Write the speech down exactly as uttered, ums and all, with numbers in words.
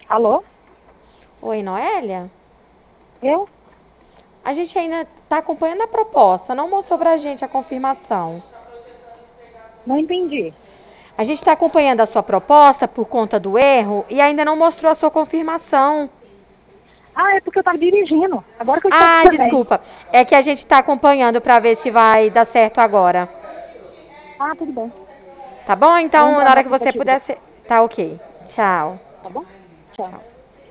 Alô? Oi, Noélia? Eu? A gente ainda está acompanhando a proposta, não mostrou pra gente a confirmação. Não entendi. A gente está acompanhando a sua proposta por conta do erro e ainda não mostrou a sua confirmação. Ah, é porque eu estava dirigindo. Agora que eu estou Ah, também. desculpa. É que a gente está acompanhando para ver se vai dar certo agora. Ah, tudo bem. Tá bom? Vou Então, entrar na no hora que você aplicativo, puder. ser- Tá ok. Tchau. tá bom? Tchau. Tchau.